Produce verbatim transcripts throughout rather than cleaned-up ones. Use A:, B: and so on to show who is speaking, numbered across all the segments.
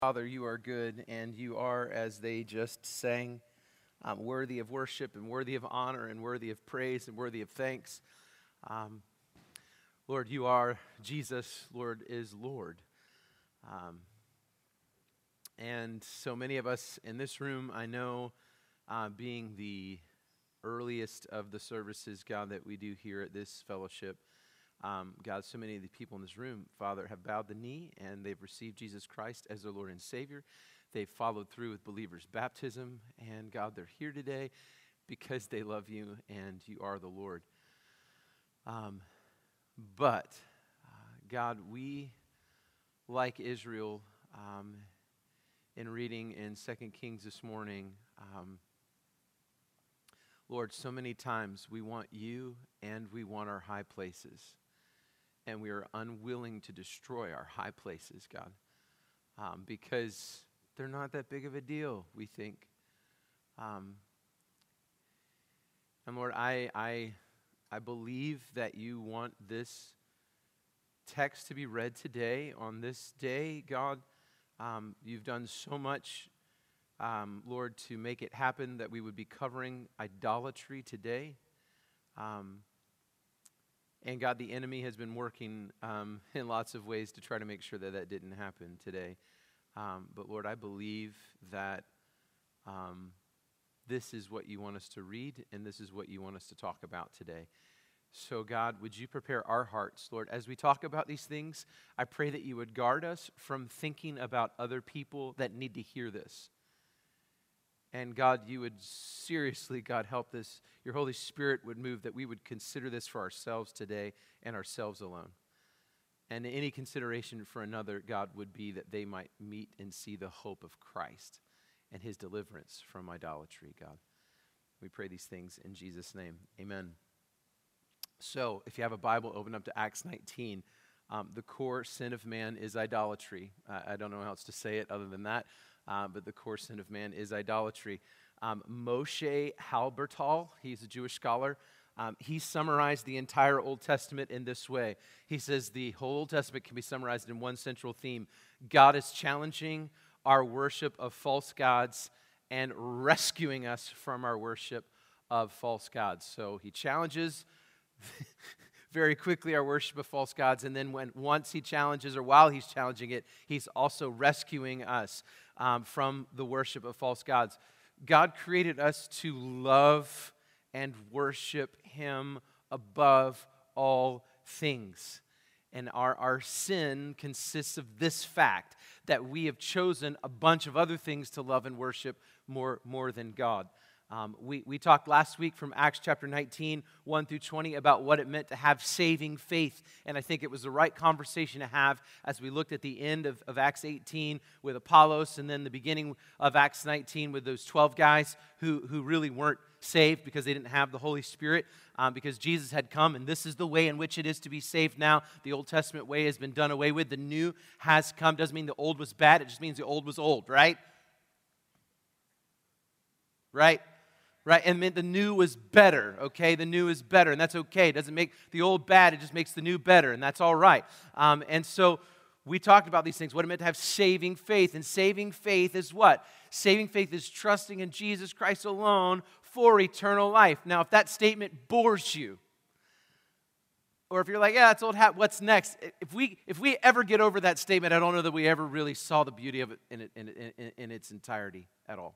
A: Father, you are good, and you are, as they just sang, um, worthy of worship and worthy of honor and worthy of praise and worthy of thanks. Um, Lord, you are Jesus. Lord is Lord. Um, and so many of us in this room, I know, uh, being the earliest of the services, God, that we do here at this fellowship, Um, God, so many of the people in this room, Father, have bowed the knee and they've received Jesus Christ as their Lord and Savior. They've followed through with believers' baptism. And God, they're here today because they love you and you are the Lord. Um, but, uh, God, we, like Israel, um, in reading in Second Kings this morning, um, Lord, so many times we want you and we want our high places. And we are unwilling to destroy our high places, God, um, because they're not that big of a deal, we think. Um, and Lord, I, I, I believe that you want this text to be read today, on this day, God. Um, you've done so much, um, Lord, to make it happen that we would be covering idolatry today. Um And God, the enemy has been working um, in lots of ways to try to make sure that that didn't happen today. Um, but Lord, I believe that um, this is what you want us to read, and this is what you want us to talk about today. So God, would you prepare our hearts, Lord, as we talk about these things? I pray that you would guard us from thinking about other people that need to hear this. And God, you would seriously, God, help this. Your Holy Spirit would move that we would consider this for ourselves today and ourselves alone. And any consideration for another, God, would be that they might meet and see the hope of Christ and his deliverance from idolatry, God. We pray these things in Jesus' name. Amen. So, if you have a Bible, open up to Acts nineteen. Um, the core sin of man is idolatry. Uh, I don't know how else to say it other than that. Uh, but the core sin of man is idolatry. Um, Moshe Halbertal, he's a Jewish scholar, um, he summarized the entire Old Testament in this way. He says the whole Old Testament can be summarized in one central theme. God is challenging our worship of false gods and rescuing us from our worship of false gods. So he challenges very quickly our worship of false gods, and then when once he challenges, or while he's challenging it, he's also rescuing us um, from the worship of false gods. God created us to love and worship him above all things. And our, our sin consists of this fact, that we have chosen a bunch of other things to love and worship more, more than God. Um, we, we talked last week from Acts chapter nineteen, one through twenty, about what it meant to have saving faith. And I think it was the right conversation to have as we looked at the end of, of Acts eighteen with Apollos, and then the beginning of Acts nineteen with those twelve guys who, who really weren't saved because they didn't have the Holy Spirit, um, because Jesus had come, and this is the way in which it is to be saved now. The Old Testament way has been done away with. The new has come. Doesn't mean the old was bad. It just means the old was old, right? Right? Right, and the new was better, okay? The new is better, and that's okay. It doesn't make the old bad, it just makes the new better, and that's all right. Um, and so we talked about these things, what it meant to have saving faith. And saving faith is what? Saving faith is trusting in Jesus Christ alone for eternal life. Now, if that statement bores you, or if you're like, yeah, that's old hat, what's next? If we if we ever get over that statement, I don't know that we ever really saw the beauty of it in, it, in, in, in its entirety at all.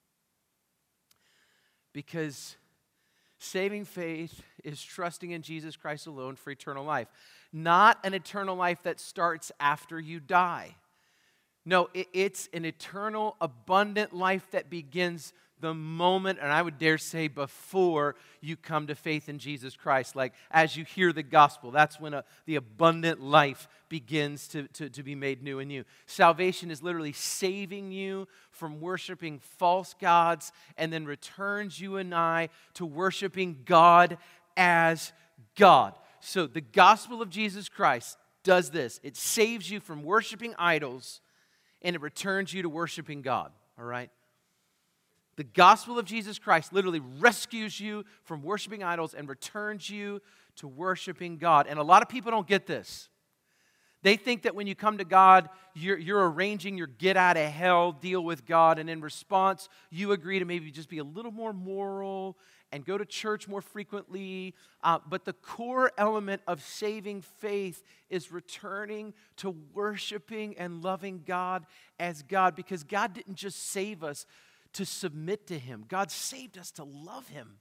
A: Because saving faith is trusting in Jesus Christ alone for eternal life. Not an eternal life that starts after you die. No, it, it's an eternal, abundant life that begins the moment, and I would dare say before you come to faith in Jesus Christ. Like as you hear the gospel, that's when a, the abundant life begins to, to, to be made new in you. Salvation is literally saving you from worshiping false gods and then returns you and I to worshiping God as God. So the gospel of Jesus Christ does this. It saves you from worshiping idols and it returns you to worshiping God, all right? The gospel of Jesus Christ literally rescues you from worshiping idols and returns you to worshiping God. And a lot of people don't get this. They think that when you come to God, you're, you're arranging your get-out-of-hell deal with God, and in response, you agree to maybe just be a little more moral and go to church more frequently. Uh, but the core element of saving faith is returning to worshiping and loving God as God, because God didn't just save us to submit to Him. God saved us to love Him.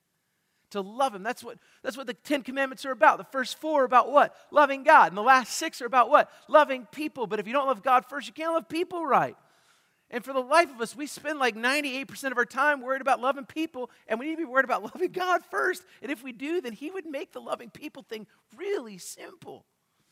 A: To love Him. That's what, that's what the Ten Commandments are about. The first four are about what? Loving God. And the last six are about what? Loving people. But if you don't love God first, you can't love people right. And for the life of us, we spend like ninety-eight percent of our time worried about loving people, and we need to be worried about loving God first. And if we do, then He would make the loving people thing really simple.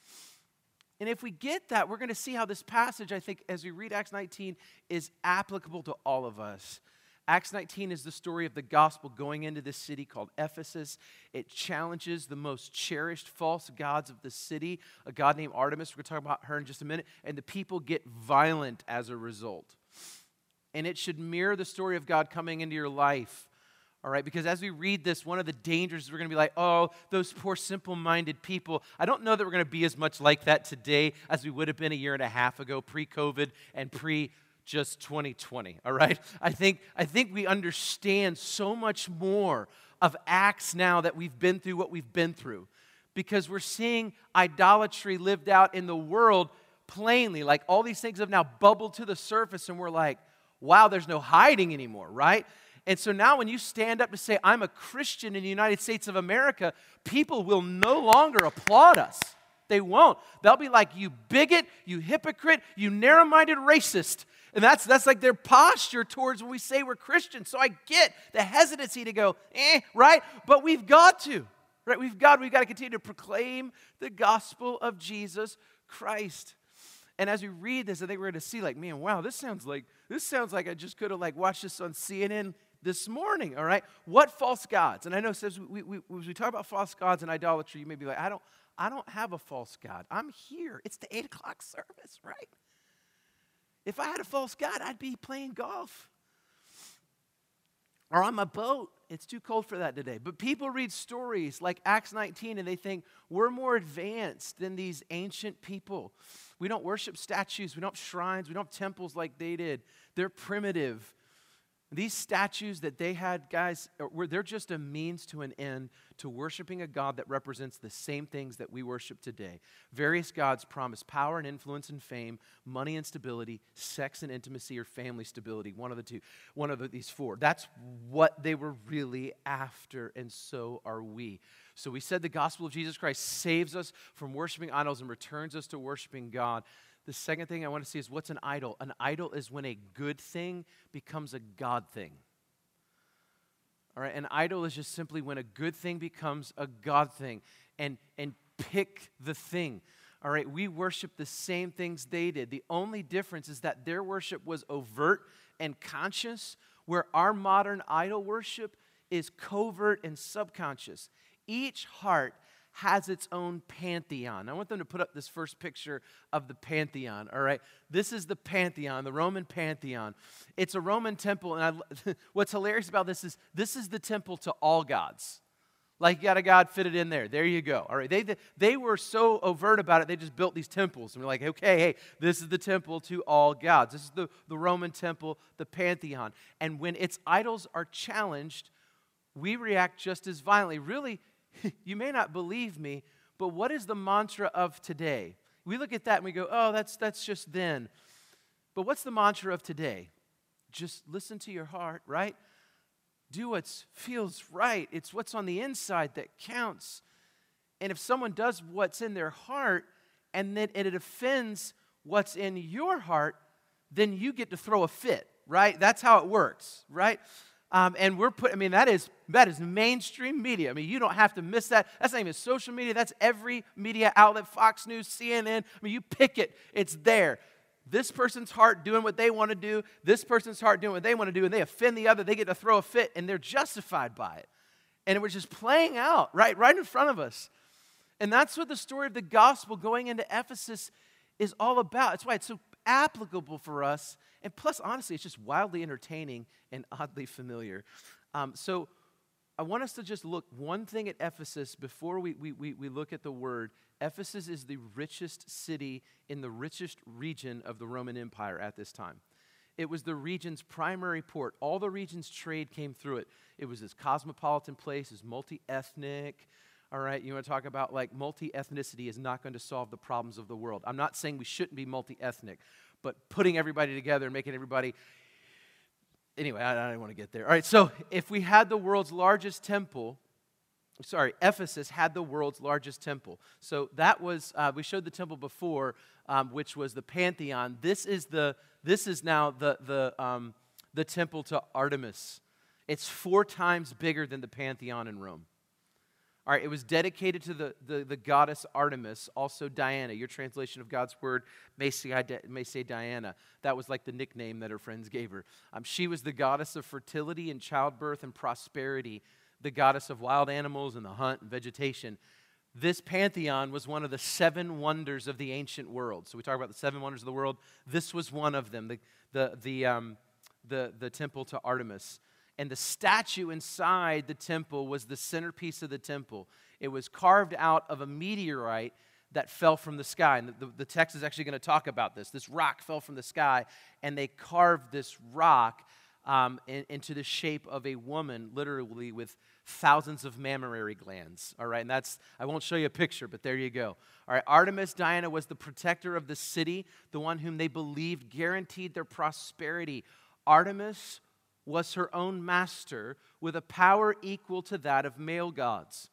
A: And if we get that, we're going to see how this passage, I think, as we read Acts nineteen, is applicable to all of us. Acts nineteen is the story of the gospel going into this city called Ephesus. It challenges the most cherished false gods of the city, a god named Artemis. We're going to talk about her in just a minute. And the people get violent as a result. And it should mirror the story of God coming into your life. All right, because as we read this, one of the dangers is we're going to be like, oh, those poor simple-minded people. I don't know that we're going to be as much like that today as we would have been a year and a half ago, pre-COVID and pre just twenty twenty, all right? I think, I think we understand so much more of Acts now that we've been through what we've been through, because we're seeing idolatry lived out in the world plainly. Like all these things have now bubbled to the surface, and we're like, wow, there's no hiding anymore, right? And so now when you stand up to say, I'm a Christian in the United States of America, people will no longer applaud us. They won't. They'll be like, you bigot, you hypocrite, you narrow-minded racist. And that's that's like their posture towards when we say we're Christians. So I get the hesitancy to go, eh, right? But we've got to, right? We've got, we've got to continue to proclaim the gospel of Jesus Christ. And as we read this, I think we're going to see like, man, wow, this sounds like, this sounds like I just could have like watched this on C N N this morning, all right? What false gods? And I know it says we, we, we, as we talk about false gods and idolatry, you may be like, I don't, I don't have a false god. I'm here. It's the eight o'clock service, right? If I had a false god, I'd be playing golf or on my boat. It's too cold for that today. But people read stories like Acts nineteen and they think we're more advanced than these ancient people. We don't worship statues. We don't have shrines. We don't have temples like they did. They're primitive. These statues that they had, guys, were they're just a means to an end to worshiping a God that represents the same things that we worship today. Various gods promise power and influence and fame, money and stability, sex and intimacy, or family stability. One of the two, one of the, these four. That's what they were really after, and so are we. So we said the gospel of Jesus Christ saves us from worshiping idols and returns us to worshiping God. The second thing I want to see is, what's an idol? An idol is when a good thing becomes a God thing. All right, an idol is just simply when a good thing becomes a God thing. And, and pick the thing. All right, we worship the same things they did. The only difference is that their worship was overt and conscious, where our modern idol worship is covert and subconscious. Each heart has its own pantheon. I want them to put up this first picture of the pantheon, all right? This is the pantheon, the Roman pantheon. It's a Roman temple, and I, what's hilarious about this is this is the temple to all gods. Like, you got a god fitted in there. There you go, all right? They, they were so overt about it, they just built these temples. And we're like, okay, hey, this is the temple to all gods. This is the, the Roman temple, the pantheon. And when its idols are challenged, we react just as violently. Really, you may not believe me, but what is the mantra of today? We look at that and we go, oh, that's that's just then. But what's the mantra of today? Just listen to your heart, right? Do what feels right. It's what's on the inside that counts. And if someone does what's in their heart and then and it offends what's in your heart, then you get to throw a fit, right? That's how it works, right? Um, and we're put. I mean, that is that is mainstream media. I mean, you don't have to miss that. That's not even social media. That's every media outlet: Fox News, C N N. I mean, you pick it. It's there. This person's heart doing what they want to do. This person's heart doing what they want to do, and they offend the other. They get to throw a fit, and they're justified by it. And it was just playing out right, right in front of us. And that's what the story of the gospel going into Ephesus is all about. That's why it's so applicable for us. And plus, honestly, it's just wildly entertaining and oddly familiar. Um, so I want us to just look one thing at Ephesus before we, we, we, we look at the word. Ephesus is the richest city in the richest region of the Roman Empire at this time. It was the region's primary port. All the region's trade came through it. It was this cosmopolitan place, this multi-ethnic. All right, you want to talk about like multi-ethnicity is not going to solve the problems of the world. I'm not saying we shouldn't be multi-ethnic, but putting everybody together and making everybody... Anyway, I, I don't want to get there. All right, so if we had the world's largest temple, sorry, Ephesus had the world's largest temple. So that was, uh, we showed the temple before, um, which was the Pantheon. This is the, this is now the, the, um, the temple to Artemis. It's four times bigger than the Pantheon in Rome. All right, it was dedicated to the, the, the goddess Artemis, also Diana. Your translation of God's word may say, may say Diana. That was like the nickname that her friends gave her. Um, she was the goddess of fertility and childbirth and prosperity, the goddess of wild animals and the hunt and vegetation. This pantheon was one of the seven wonders of the ancient world. So we talk about the seven wonders of the world. This was one of them, the, the, the, um, the, the temple to Artemis. And the statue inside the temple was the centerpiece of the temple. It was carved out of a meteorite that fell from the sky. And the, the, the text is actually going to talk about this. This rock fell from the sky, and they carved this rock um, in, into the shape of a woman, literally with thousands of mammary glands. All right, and that's, I won't show you a picture, but there you go. All right, Artemis, Diana, was the protector of the city, the one whom they believed guaranteed their prosperity. Artemis was her own master with a power equal to that of male gods.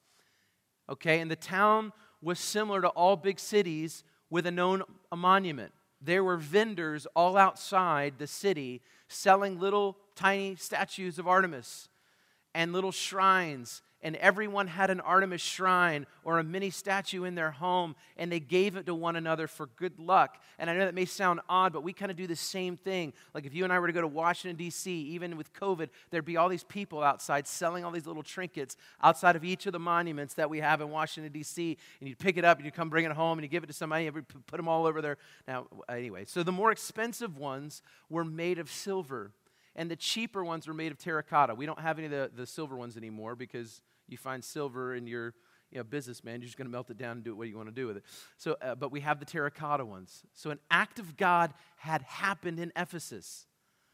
A: Okay, and the town was similar to all big cities with a known a monument. There were vendors all outside the city selling little tiny statues of Artemis and little shrines. And everyone had an Artemis shrine or a mini statue in their home, and they gave it to one another for good luck. And I know that may sound odd, but we kind of do the same thing. Like if you and I were to go to Washington, D C, even with COVID, there'd be all these people outside selling all these little trinkets outside of each of the monuments that we have in Washington, D C, and you'd pick it up, and you'd come bring it home, and you give it to somebody, and you put them all over there. Now, anyway, so the more expensive ones were made of silver, and the cheaper ones were made of terracotta. We don't have any of the, the silver ones anymore because you find silver in your you know, businessman, you're just going to melt it down and do what you want to do with it. So, uh, but we have the terracotta ones. So an act of God had happened in Ephesus.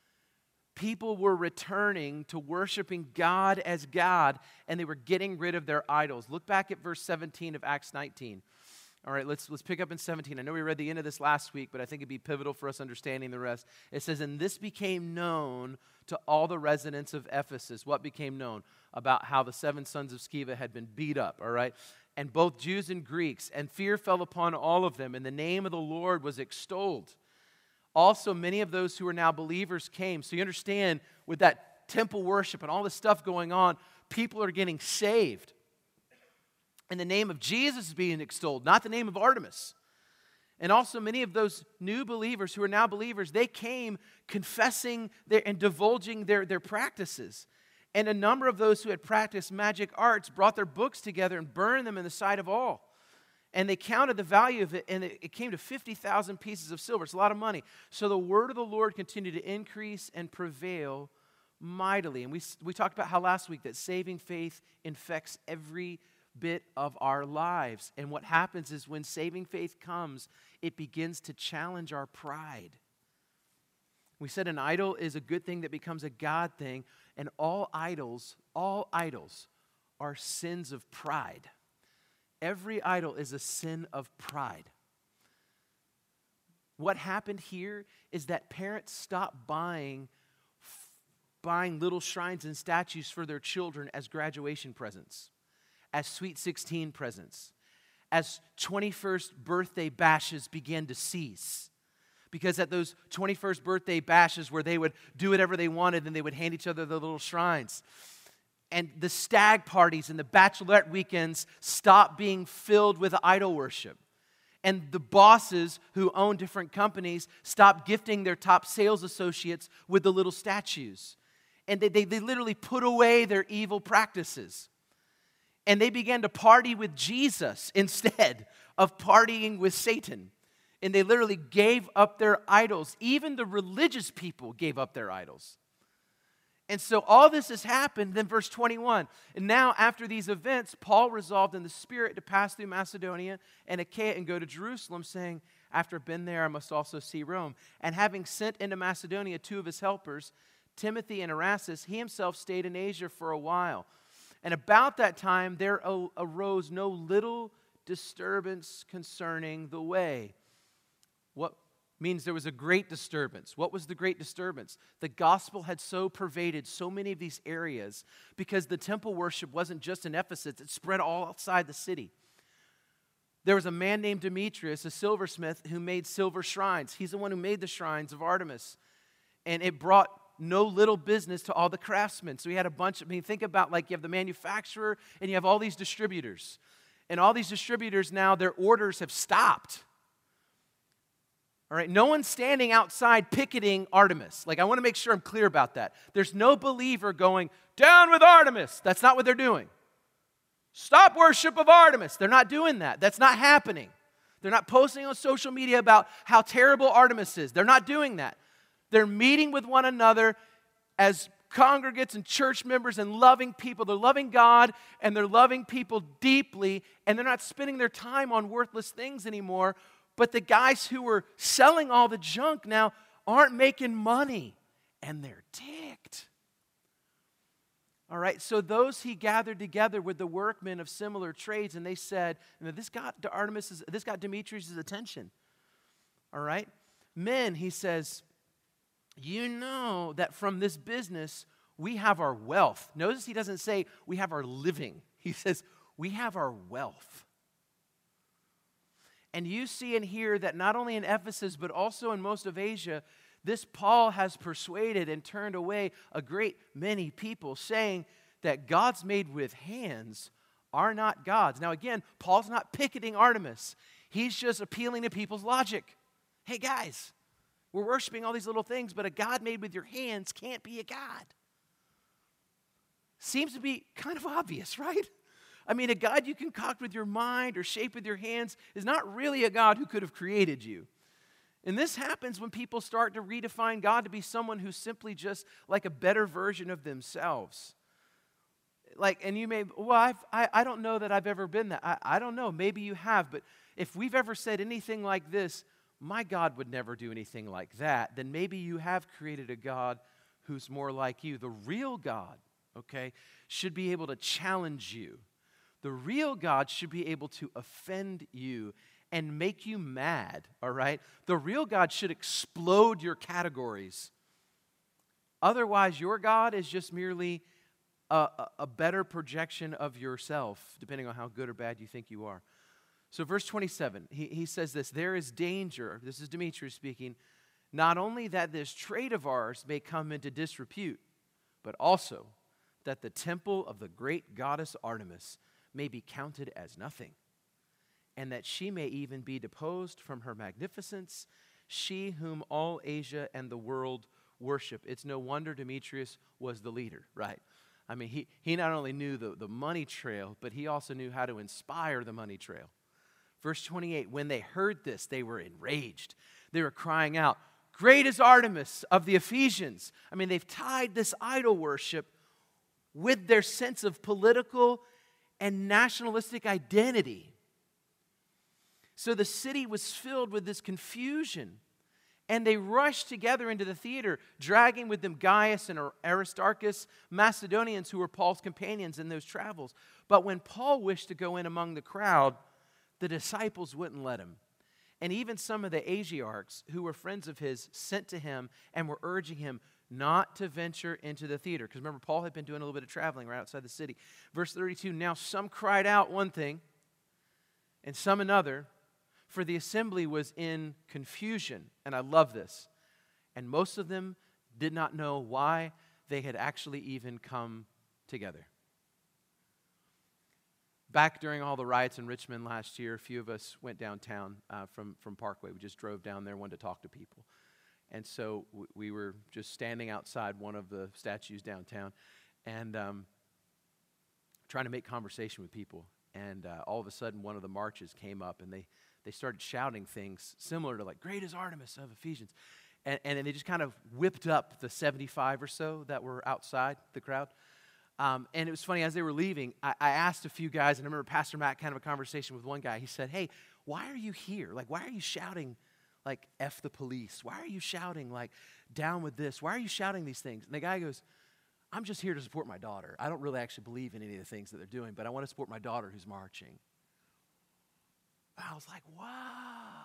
A: People were returning to worshiping God as God, and they were getting rid of their idols. Look back at verse seventeen of Acts nineteen. All right, let's, let's pick up in seventeen. I know we read the end of this last week, but I think it'd be pivotal for us understanding the rest. It says, and this became known to all the residents of Ephesus. What became known? About how the seven sons of Sceva had been beat up, all right? And both Jews and Greeks, and fear fell upon all of them, and the name of the Lord was extolled. Also, many of those who are now believers came. So you understand, with that temple worship and all this stuff going on, people are getting saved. And the name of Jesus is being extolled, not the name of Artemis. And also many of those new believers who are now believers, they came confessing their, and divulging their, their practices. And a number of those who had practiced magic arts brought their books together and burned them in the sight of all. And they counted the value of it, and it, it came to fifty thousand pieces of silver. It's a lot of money. So the word of the Lord continued to increase and prevail mightily. And we, we talked about how last week that saving faith infects every bit of our lives. And what happens is when saving faith comes, it begins to challenge our pride. We said an idol is a good thing that becomes a God thing, and all idols, all idols are sins of pride. Every idol is a sin of pride. What happened here is that parents stopped buying, buying little shrines and statues for their children as graduation presents, as Sweet sixteen presents, as twenty-first birthday bashes began to cease. Because at those twenty-first birthday bashes where they would do whatever they wanted and they would hand each other the little shrines. And the stag parties and the bachelorette weekends stopped being filled with idol worship. And the bosses who own different companies stopped gifting their top sales associates with the little statues. And they, they, they literally put away their evil practices. And they began to party with Jesus instead of partying with Satan. And they literally gave up their idols. Even the religious people gave up their idols. And so all this has happened, then verse twenty-one. And now after these events, Paul resolved in the Spirit to pass through Macedonia and Achaia and go to Jerusalem, saying, after I've been there, I must also see Rome. And having sent into Macedonia two of his helpers, Timothy and Erastus, he himself stayed in Asia for a while. And about that time there arose no little disturbance concerning the way. What means there was a great disturbance. What was the great disturbance? The gospel had so pervaded so many of these areas because the temple worship wasn't just in Ephesus, it spread all outside the city. There was a man named Demetrius, a silversmith, who made silver shrines. He's the one who made the shrines of Artemis. And it brought no little business to all the craftsmen. So he had a bunch of, I mean, think about like you have the manufacturer and you have all these distributors. And all these distributors now, their orders have stopped. All right, no one's standing outside picketing Artemis. Like, I want to make sure I'm clear about that. There's no believer going, down with Artemis. That's not what they're doing. Stop worship of Artemis. They're not doing that. That's not happening. They're not posting on social media about how terrible Artemis is. They're not doing that. They're meeting with one another as congregates and church members and loving people. They're loving God and they're loving people deeply, and they're not spending their time on worthless things anymore. But the guys who were selling all the junk now aren't making money, and they're ticked. All right, so those he gathered together with the workmen of similar trades, and they said, this got Artemis, this got Demetrius' attention. All right, men, he says, you know that from this business we have our wealth. Notice he doesn't say we have our living. He says we have our wealth. And you see and hear that not only in Ephesus, but also in most of Asia, this Paul has persuaded and turned away a great many people, saying that gods made with hands are not gods. Now again, Paul's not picketing Artemis. He's just appealing to people's logic. Hey guys, we're worshiping all these little things, but a god made with your hands can't be a god. Seems to be kind of obvious, right? I mean, a God you concoct with your mind or shape with your hands is not really a God who could have created you. And this happens when people start to redefine God to be someone who's simply just like a better version of themselves. Like, and you may, well, I've, I, I don't know that I've ever been that. I, I don't know. Maybe you have. But if we've ever said anything like this, my God would never do anything like that, then maybe you have created a God who's more like you. The real God, okay, should be able to challenge you. The real God should be able to offend you and make you mad, all right? The real God should explode your categories. Otherwise, your God is just merely a, a, a better projection of yourself, depending on how good or bad you think you are. So verse twenty-seven, he, he says this, there is danger, this is Demetrius speaking, not only that this trade of ours may come into disrepute, but also that the temple of the great goddess Artemis may be counted as nothing, and that she may even be deposed from her magnificence, she whom all Asia and the world worship. It's no wonder Demetrius was the leader, right? I mean, he, he not only knew the, the money trail, but he also knew how to inspire the money trail. Verse twenty-eight, when they heard this, they were enraged. They were crying out, great is Artemis of the Ephesians. I mean, they've tied this idol worship with their sense of political and nationalistic identity. So the city was filled with this confusion, and they rushed together into the theater, dragging with them Gaius and Aristarchus, Macedonians who were Paul's companions in those travels. But when Paul wished to go in among the crowd, the disciples wouldn't let him. And even some of the Asiarchs, who were friends of his, sent to him and were urging him not to venture into the theater. Because remember, Paul had been doing a little bit of traveling right outside the city. Verse thirty-two, now some cried out one thing, and some another, for the assembly was in confusion. And I love this. And most of them did not know why they had actually even come together. Back during all the riots in Richmond last year, a few of us went downtown uh, from, from Parkway. We just drove down there, wanted to talk to people. And so w- we were just standing outside one of the statues downtown and um, trying to make conversation with people. And uh, all of a sudden, one of the marches came up, and they, they started shouting things similar to like, great is Artemis of Ephesians. And, and they just kind of whipped up the seventy-five or so that were outside the crowd. Um, and it was funny, as they were leaving, I, I asked a few guys, and I remember Pastor Matt kind of a conversation with one guy. He said, hey, why are you here? Like, why are you shouting, like, F the police? Why are you shouting, like, down with this? Why are you shouting these things? And the guy goes, I'm just here to support my daughter. I don't really actually believe in any of the things that they're doing, but I want to support my daughter who's marching. And I was like, wow.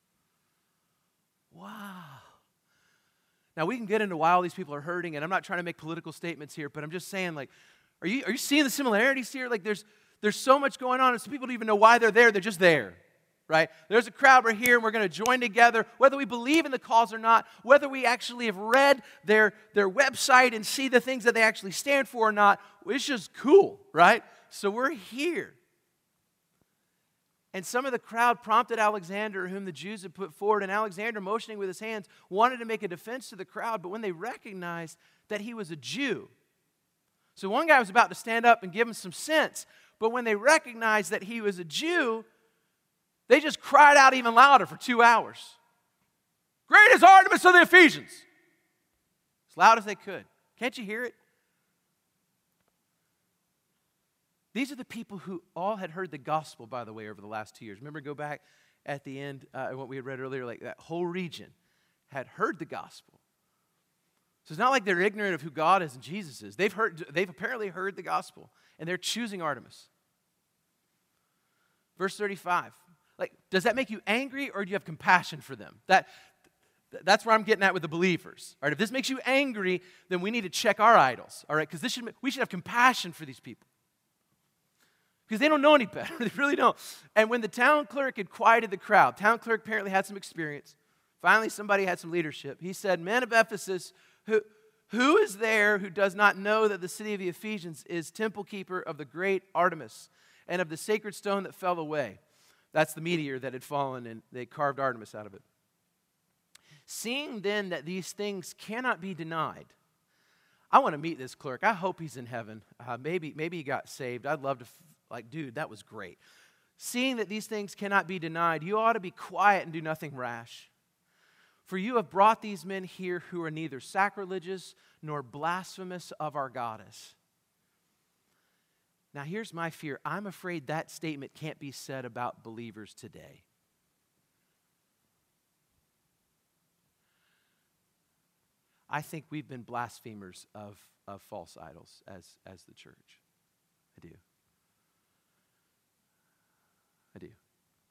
A: Wow. Now, we can get into why all these people are hurting, and I'm not trying to make political statements here, but I'm just saying, like, are you are you seeing the similarities here? Like, there's there's so much going on, and some people don't even know why they're there. They're just there, right? There's a crowd, we're here, and we're going to join together, whether we believe in the cause or not, whether we actually have read their, their website and see the things that they actually stand for or not. It's just cool, right? So we're here. And some of the crowd prompted Alexander, whom the Jews had put forward, and Alexander, motioning with his hands, wanted to make a defense to the crowd, but when they recognized that he was a Jew. So one guy was about to stand up and give him some sense, but when they recognized that he was a Jew, they just cried out even louder for two hours. Great is Artemis of the Ephesians. As loud as they could. Can't you hear it? These are the people who all had heard the gospel, by the way, over the last two years. Remember, go back at the end, uh, what we had read earlier, like that whole region had heard the gospel. So it's not like they're ignorant of who God is and Jesus is. They've heard, they've apparently heard the gospel, and they're choosing Artemis. Verse thirty-five. Like, does that make you angry, or do you have compassion for them? That, that's where I'm getting at with the believers. All right, if this makes you angry, then we need to check our idols. All right, because this should we should have compassion for these people. Because they don't know any better. They really don't. And when the town clerk had quieted the crowd, town clerk apparently had some experience. Finally, somebody had some leadership. He said, men of Ephesus, who, who is there who does not know that the city of the Ephesians is temple keeper of the great Artemis and of the sacred stone that fell away? That's the meteor that had fallen, and they carved Artemis out of it. Seeing then that these things cannot be denied, I want to meet this clerk. I hope he's in heaven. Uh, maybe, maybe he got saved. I'd love to... Like, dude, that was great. Seeing that these things cannot be denied, you ought to be quiet and do nothing rash. For you have brought these men here who are neither sacrilegious nor blasphemous of our goddess. Now, here's my fear. I'm afraid that statement can't be said about believers today. I think we've been blasphemers of, of false idols as, as the church. I do. I do.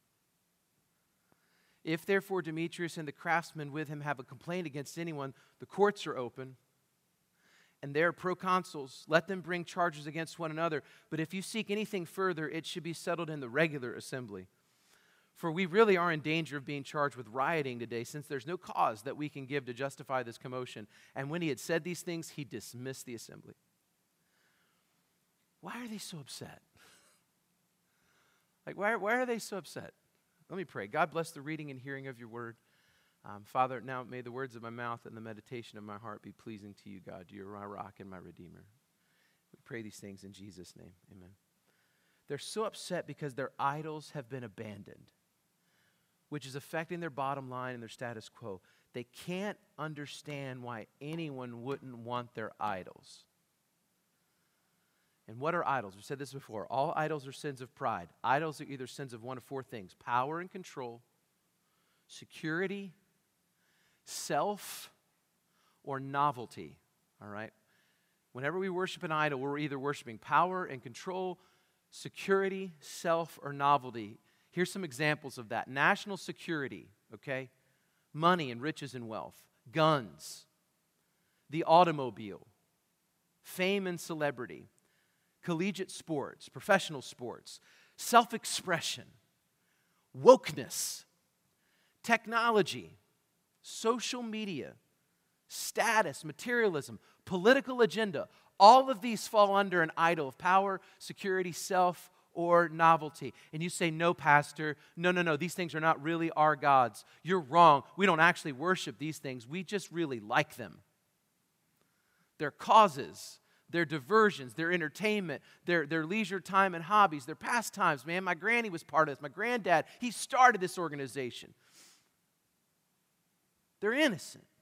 A: If therefore Demetrius and the craftsmen with him have a complaint against anyone, the courts are open, and there are proconsuls. Let them bring charges against one another. But if you seek anything further, it should be settled in the regular assembly. For we really are in danger of being charged with rioting today, since there's no cause that we can give to justify this commotion. And when he had said these things, he dismissed the assembly. Why are they so upset? Like, why, why are they so upset? Let me pray. God bless the reading and hearing of your word. Um, Father, now may the words of my mouth and the meditation of my heart be pleasing to you, God. You are my rock and my redeemer. We pray these things in Jesus' name. Amen. They're so upset because their idols have been abandoned, which is affecting their bottom line and their status quo. They can't understand why anyone wouldn't want their idols. And what are idols? We've said this before. All idols are sins of pride. Idols are either sins of one of four things: power and control, security, self, or novelty. All right? Whenever we worship an idol, we're either worshiping power and control, security, self, or novelty. Here's some examples of that. National security, okay? Money and riches and wealth. Guns. The automobile. Fame and celebrity. Collegiate sports, professional sports, self-expression, wokeness, technology, social media, status, materialism, political agenda. All of these fall under an idol of power, security, self, or novelty. And you say, no, pastor, no, no, no, these things are not really our gods. You're wrong. We don't actually worship these things. We just really like them. They're causes. Their diversions, their entertainment, their, their leisure time and hobbies, their pastimes. Man, my granny was part of this. My granddad, he started this organization. They're innocent.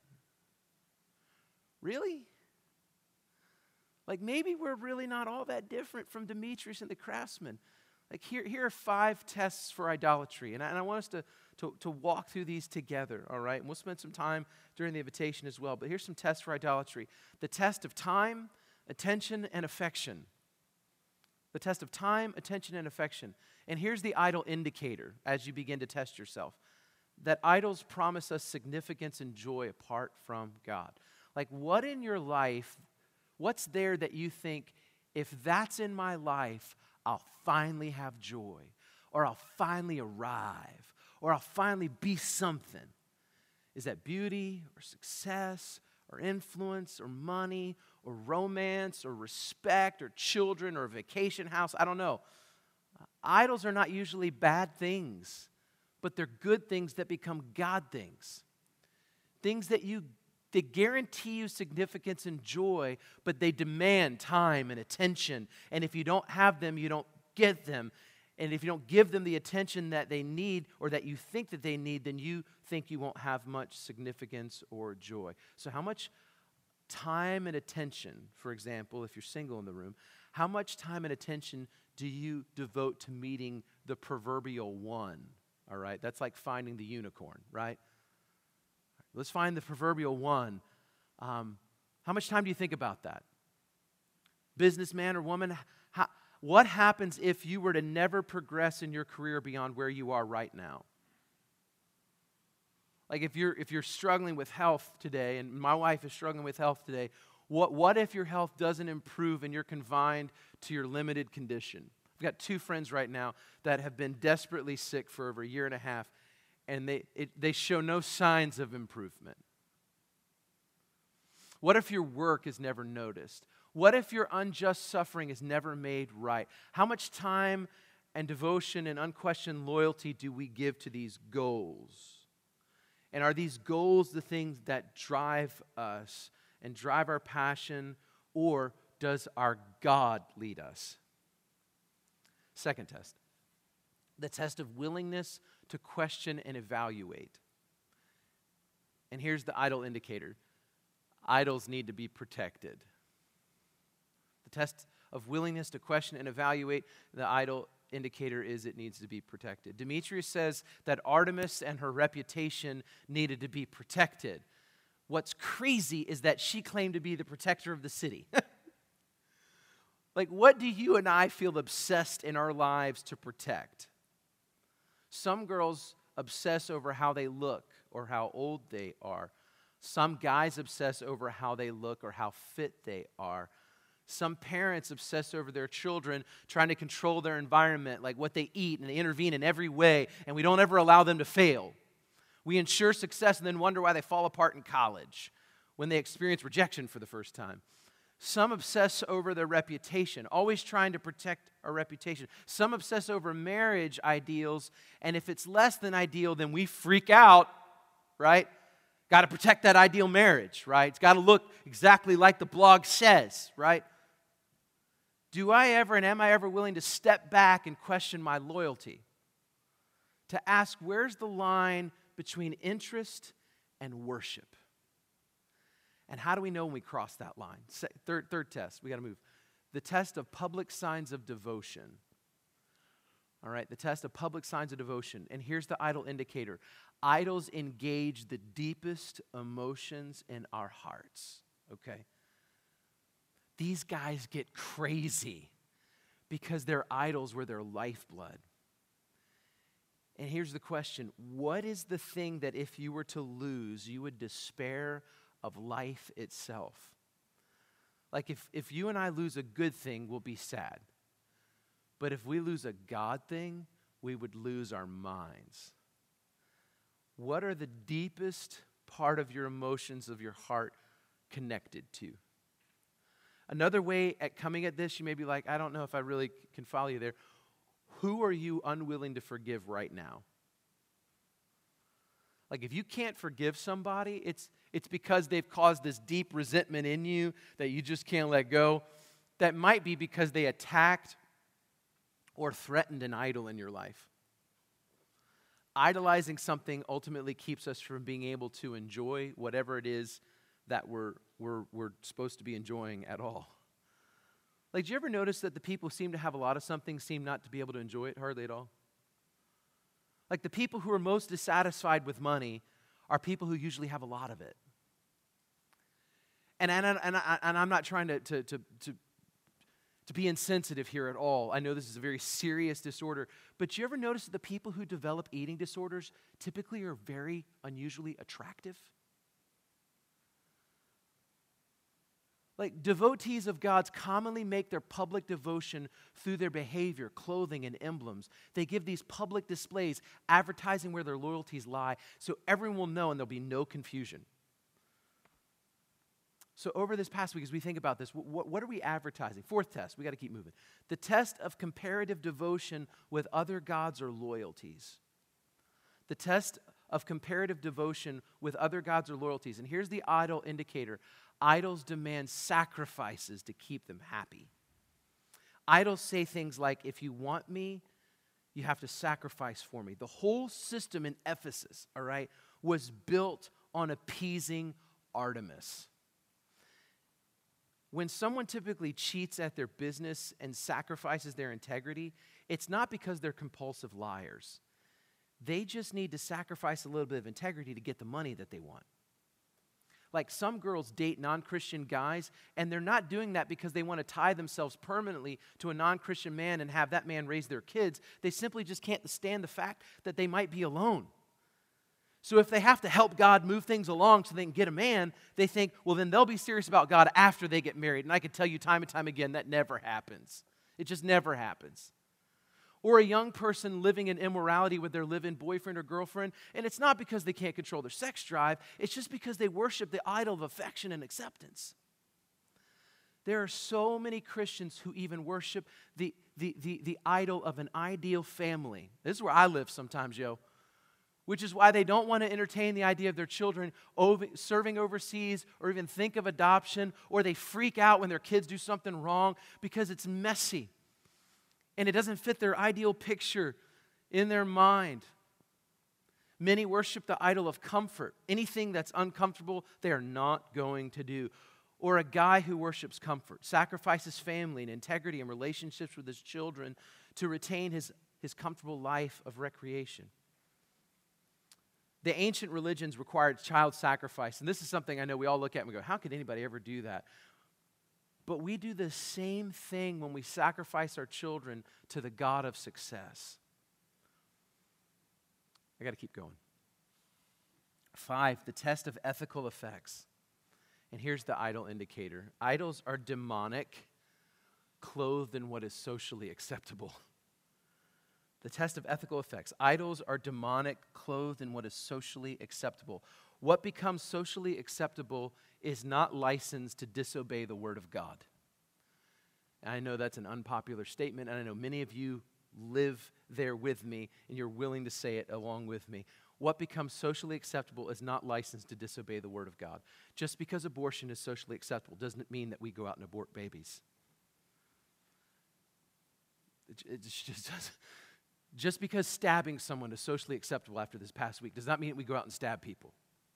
A: Really? Like maybe we're really not all that different from Demetrius and the craftsman. Like here, here are five tests for idolatry. And I, and I want us to, to, to walk through these together, all right? And we'll spend some time during the invitation as well. But here's some tests for idolatry. The test of time, attention, and affection. The test of time, attention, and affection. And here's the idol indicator as you begin to test yourself. That idols promise us significance and joy apart from God. Like what in your life, what's there that you think, if that's in my life, I'll finally have joy, or I'll finally arrive, or I'll finally be something? Is that beauty, or success, or influence, or money, or romance, or respect, or children, or a vacation house? I don't know. Idols are not usually bad things, but they're good things that become God things. Things that you They guarantee you significance and joy, but they demand time and attention. And if you don't have them, you don't get them. And if you don't give them the attention that they need or that you think that they need, then you think you won't have much significance or joy. So how much time and attention, for example, if you're single in the room, how much time and attention do you devote to meeting the proverbial one? All right, that's like finding the unicorn, right? Let's find the proverbial one. Um, how much time do you think about that? Businessman or woman, how, what happens if you were to never progress in your career beyond where you are right now? Like if you're if you're struggling with health today, and my wife is struggling with health today, what, what if your health doesn't improve and you're confined to your limited condition? I've got two friends right now that have been desperately sick for over a year and a half, and they, it, they show no signs of improvement. What if your work is never noticed? What if your unjust suffering is never made right? How much time and devotion and unquestioned loyalty do we give to these goals? And are these goals the things that drive us and drive our passion, or does our God lead us? Second test, the test of willingness to question and evaluate. And here's the idol indicator. Idols need to be protected. The test of willingness to question and evaluate, the idol indicator is it needs to be protected. Demetrius says that Artemis and her reputation needed to be protected. What's crazy is that she claimed to be the protector of the city. Like, what do you and I feel obsessed in our lives to protect? Some girls obsess over how they look or how old they are. Some guys obsess over how they look or how fit they are. Some parents obsess over their children, trying to control their environment, like what they eat, and they intervene in every way, and we don't ever allow them to fail. We ensure success and then wonder why they fall apart in college when they experience rejection for the first time. Some obsess over their reputation, always trying to protect our reputation. Some obsess over marriage ideals, and if it's less than ideal, then we freak out, right? Got to protect that ideal marriage, right? It's got to look exactly like the blog says, right? Do I ever and am I ever willing to step back and question my loyalty? To ask, where's the line between interest and worship? And how do we know when we cross that line? Third, third test, we got to move. The test of public signs of devotion. All right, the test of public signs of devotion. And here's the idol indicator. Idols engage the deepest emotions in our hearts, okay? These guys get crazy because their idols were their lifeblood. And here's the question. What is the thing that if you were to lose, you would despair of life itself? Like if, if you and I lose a good thing, we'll be sad. But if we lose a God thing, we would lose our minds. What are the deepest part of your emotions of your heart connected to? Another way at coming at this, you may be like, I don't know if I really can follow you there. Who are you unwilling to forgive right now? Like if you can't forgive somebody, it's it's because they've caused this deep resentment in you that you just can't let go. That might be because they attacked or threatened an idol in your life. Idolizing something ultimately keeps us from being able to enjoy whatever it is that we're, we're, we're supposed to be enjoying at all. Like, do you ever notice that the people who seem to have a lot of something seem not to be able to enjoy it hardly at all? Like, the people who are most dissatisfied with money are people who usually have a lot of it. And, and, and, I, and I'm not trying to, to, to, to, to be insensitive here at all. I know this is a very serious disorder. But you ever notice that the people who develop eating disorders typically are very unusually attractive? Like, devotees of God's commonly make their public devotion through their behavior, clothing, and emblems. They give these public displays, advertising where their loyalties lie, so everyone will know and there'll be no confusion. So over this past week, as we think about this, what, what are we advertising? Fourth test, we got to keep moving. The test of comparative devotion with other gods or loyalties. The test of comparative devotion with other gods or loyalties. And here's the idol indicator. Idols demand sacrifices to keep them happy. Idols say things like, if you want me, you have to sacrifice for me. The whole system in Ephesus, all right, was built on appeasing Artemis. When someone typically cheats at their business and sacrifices their integrity, it's not because they're compulsive liars. They just need to sacrifice a little bit of integrity to get the money that they want. Like, some girls date non-Christian guys, and they're not doing that because they want to tie themselves permanently to a non-Christian man and have that man raise their kids. They simply just can't stand the fact that they might be alone. So if they have to help God move things along so they can get a man, they think, well, then they'll be serious about God after they get married. And I can tell you time and time again, that never happens. It just never happens. Or a young person living in immorality with their live-in boyfriend or girlfriend, and it's not because they can't control their sex drive, it's just because they worship the idol of affection and acceptance. There are so many Christians who even worship the, the, the, the idol of an ideal family. This is where I live sometimes, yo. Which is why they don't want to entertain the idea of their children over, serving overseas or even think of adoption, or they freak out when their kids do something wrong because it's messy and it doesn't fit their ideal picture in their mind. Many worship the idol of comfort. Anything that's uncomfortable, they are not going to do. Or a guy who worships comfort, sacrifices family and integrity and relationships with his children to retain his, his comfortable life of recreation. The ancient religions required child sacrifice, and this is something I know we all look at and we go, how could anybody ever do that? But we do the same thing when we sacrifice our children to the God of success. I got to keep going. Five, the test of ethical effects. And here's the idol indicator. Idols are demonic, clothed in what is socially acceptable. The test of ethical effects. Idols are demonic, clothed in what is socially acceptable. What becomes socially acceptable is not licensed to disobey the word of God. And I know that's an unpopular statement, and I know many of you live there with me, and you're willing to say it along with me. What becomes socially acceptable is not licensed to disobey the word of God. Just because abortion is socially acceptable doesn't mean that we go out and abort babies. It, it just doesn't. Just because stabbing someone is socially acceptable after this past week does not mean that we go out and stab people.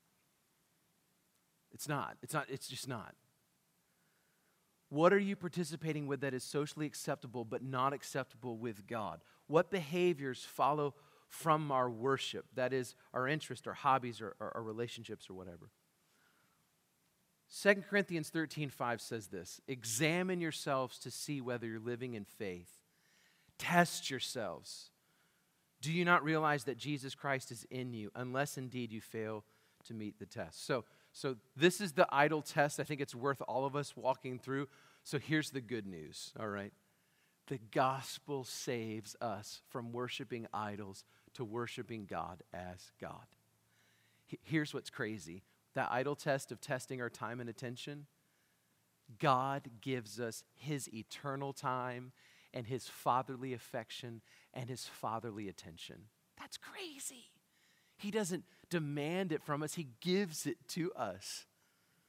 A: It's not. It's not. It's just not. What are you participating with that is socially acceptable but not acceptable with God? What behaviors follow from our worship? That is, our interest, our hobbies, or our, our relationships, or whatever. Second Corinthians thirteen five says this: examine yourselves to see whether you're living in faith. Test yourselves. Do you not realize that Jesus Christ is in you, unless indeed you fail to meet the test? So, so this is the idol test. I think it's worth all of us walking through. So here's the good news, all right? The gospel saves us from worshiping idols to worshiping God as God. Here's what's crazy. That idol test of testing our time and attention, God gives us his eternal time and his fatherly affection and his fatherly attention. That's crazy. He doesn't demand it from us. He gives it to us.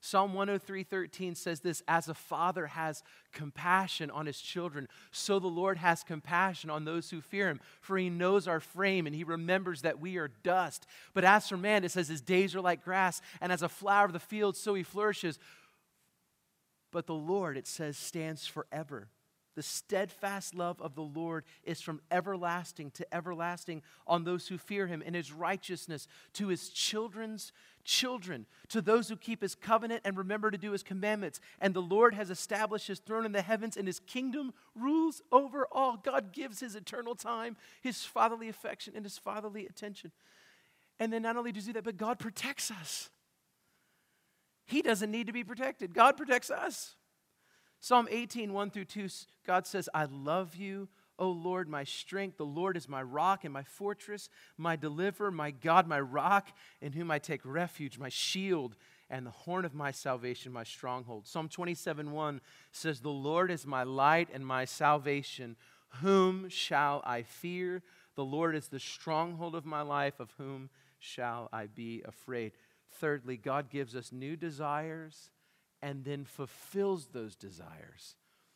A: Psalm one oh three thirteen says this, as a father has compassion on his children, so the Lord has compassion on those who fear him. For he knows our frame, and he remembers that we are dust. But as for man, it says his days are like grass, and as a flower of the field, so he flourishes. But the Lord, it says, stands forever. The steadfast love of the Lord is from everlasting to everlasting on those who fear him, and his righteousness to his children's children, to those who keep his covenant and remember to do his commandments. And the Lord has established his throne in the heavens, and his kingdom rules over all. God gives his eternal time, his fatherly affection, and his fatherly attention. And then not only does he do that, but God protects us. He doesn't need to be protected. God protects us. Psalm eighteen, one through two, God says, I love you, O Lord, my strength. The Lord is my rock and my fortress, my deliverer, my God, my rock, in whom I take refuge, my shield and the horn of my salvation, my stronghold. Psalm twenty-seven, one says, the Lord is my light and my salvation. Whom shall I fear? The Lord is the stronghold of my life. Of whom shall I be afraid? Thirdly, God gives us new desires and then fulfills those desires.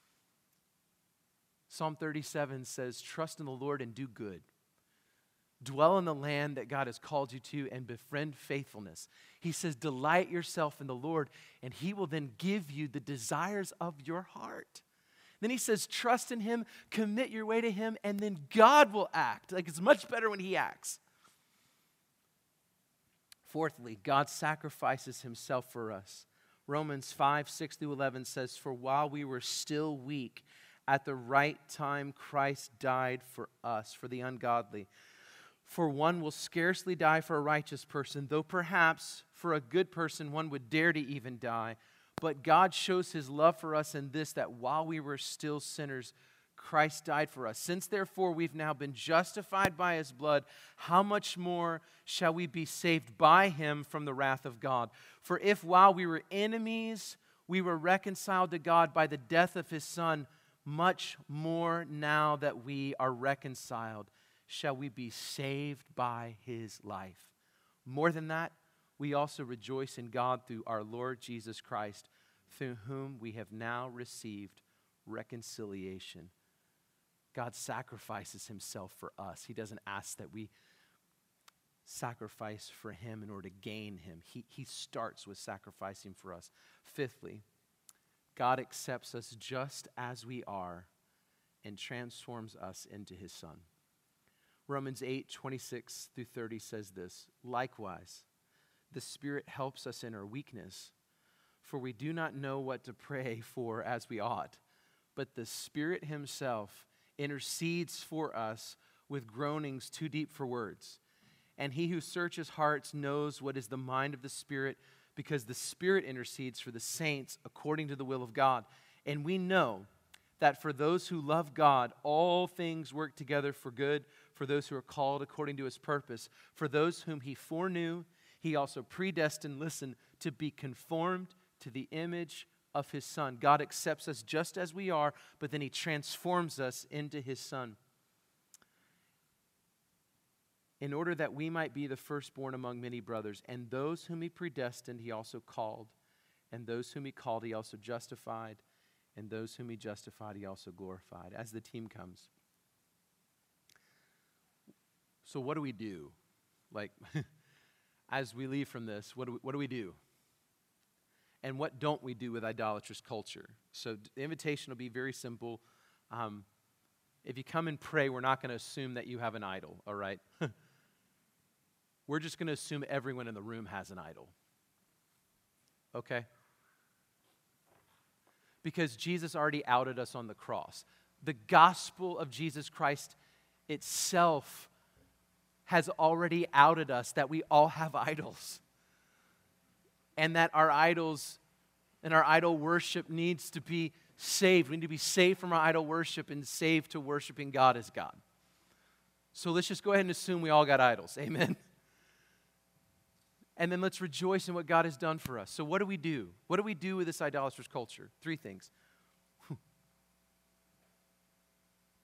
A: Psalm thirty-seven says, trust in the Lord and do good. Dwell in the land that God has called you to and befriend faithfulness. He says, delight yourself in the Lord, and he will then give you the desires of your heart. Then he says, trust in him, commit your way to him, and then God will act. Like, it's much better when he acts. Fourthly, God sacrifices himself for us. Romans five, six through eleven says, for while we were still weak, at the right time Christ died for us, for the ungodly. For one will scarcely die for a righteous person, though perhaps for a good person one would dare to even die. But God shows his love for us in this, that while we were still sinners, Christ died for us. Since therefore we've now been justified by his blood, how much more shall we be saved by him from the wrath of God? For if while we were enemies, we were reconciled to God by the death of his Son, much more now that we are reconciled, shall we be saved by his life. More than that, we also rejoice in God through our Lord Jesus Christ, through whom we have now received reconciliation. God sacrifices himself for us. He doesn't ask that we sacrifice for him in order to gain him. He, he starts with sacrificing for us. Fifthly, God accepts us just as we are and transforms us into his Son. Romans eight, twenty-six through thirty says this, likewise, the Spirit helps us in our weakness, for we do not know what to pray for as we ought, but the Spirit himself intercedes for us with groanings too deep for words. And he who searches hearts knows what is the mind of the Spirit, because the Spirit intercedes for the saints according to the will of God. And we know that for those who love God, all things work together for good, for those who are called according to his purpose. For those whom he foreknew, he also predestined, listen, to be conformed to the image of his Son. God accepts us just as we are, but then he transforms us into his Son, in order that we might be the firstborn among many brothers. And those whom he predestined, he also called. And those whom he called, he also justified. And those whom he justified, he also glorified. As the team comes. So what do we do? Like, as we leave from this, what do we, what do we do? And what don't we do with idolatrous culture? So the invitation will be very simple. Um, if you come and pray, we're not going to assume that you have an idol, all right? We're just going to assume everyone in the room has an idol. Okay? Because Jesus already outed us on the cross. The gospel of Jesus Christ itself has already outed us that we all have idols. And that our idols and our idol worship needs to be saved. We need to be saved from our idol worship and saved to worshiping God as God. So let's just go ahead and assume we all got idols. Amen? And then let's rejoice in what God has done for us. So what do we do? What do we do with this idolatrous culture? Three things.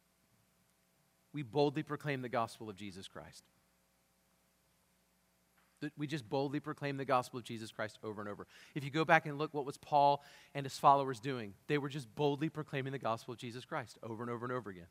A: We boldly proclaim the gospel of Jesus Christ. That we just boldly proclaim the gospel of Jesus Christ over and over. If you go back and look, what was Paul and his followers doing? They were just boldly proclaiming the gospel of Jesus Christ over and over and over again.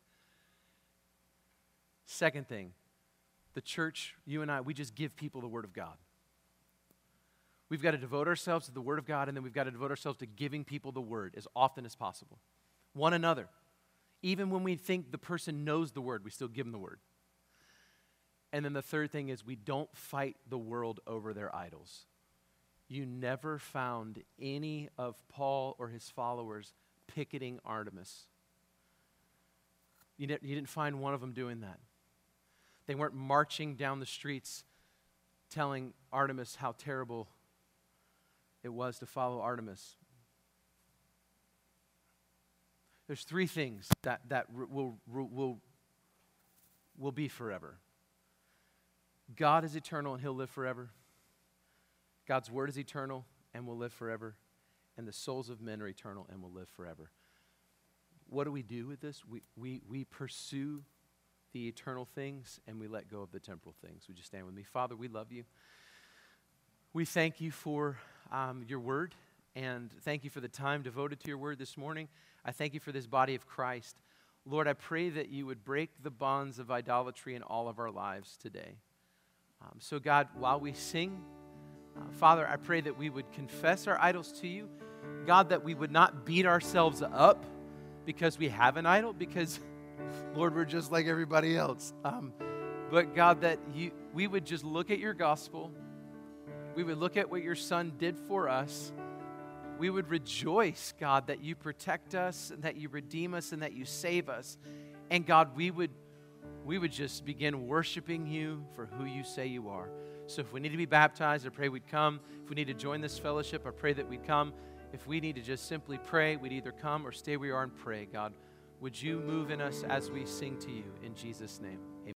A: Second thing, the church, you and I, we just give people the word of God. We've got to devote ourselves to the word of God, and then we've got to devote ourselves to giving people the word as often as possible. One another. Even when we think the person knows the word, we still give them the word. And then the third thing is we don't fight the world over their idols. You never found any of Paul or his followers picketing Artemis. You, di- you didn't find one of them doing that. They weren't marching down the streets telling Artemis how terrible it was to follow Artemis. There's three things that, that r- will, r- will, will be forever. God is eternal and he'll live forever. God's word is eternal and will live forever. And the souls of men are eternal and will live forever. What do we do with this? We, we, we pursue the eternal things and we let go of the temporal things. Would you stand with me? Father, we love you. We thank you for um, your word, and thank you for the time devoted to your word this morning. I thank you for this body of Christ. Lord, I pray that you would break the bonds of idolatry in all of our lives today. Um, so God, while we sing, uh, Father, I pray that we would confess our idols to you. God, that we would not beat ourselves up because we have an idol, because, Lord, we're just like everybody else. Um, but God, that you, we would just look at your gospel. We would look at what your son did for us. We would rejoice, God, that you protect us and that you redeem us and that you save us. And God, we would we would just begin worshiping you for who you say you are. So if we need to be baptized, I pray we'd come. If we need to join this fellowship, I pray that we'd come. If we need to just simply pray, we'd either come or stay where we are and pray. God, would you move in us as we sing to you in Jesus' name? Amen.